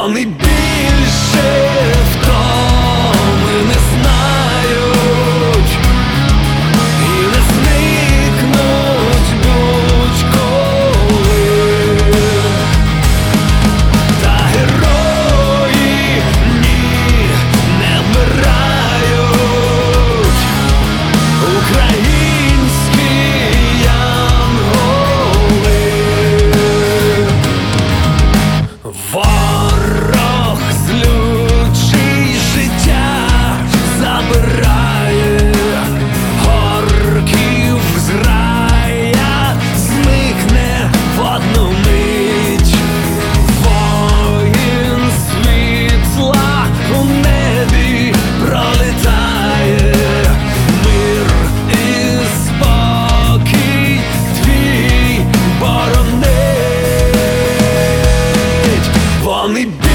Вони більше втоми не знають і не зникнуть будь-коли. Та герої ні, не вмирають, українські янголи. Ворог злючий життя забирає, орків зграя зникне в одну мить. Воїн світла у небі пролітає, мир і спокій твій боронить. Вони